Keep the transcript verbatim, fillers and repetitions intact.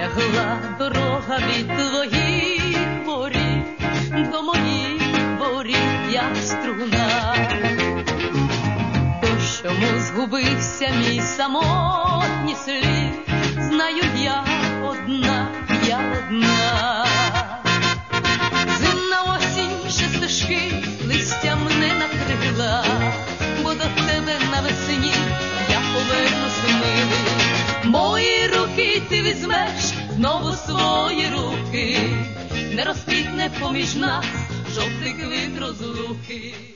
лягла дорога від твоїх воріт до моїх воріт, як струна. То чому згубився мій самотній слід, знаю я одна, я одна. Зимна осінь ще стежки листям не накрила, бо до тебе навесні я повернусь, милий. Мої руки ти візьмеш знову свої руки, не розквітне поміж нас жовтий квіт розлуки.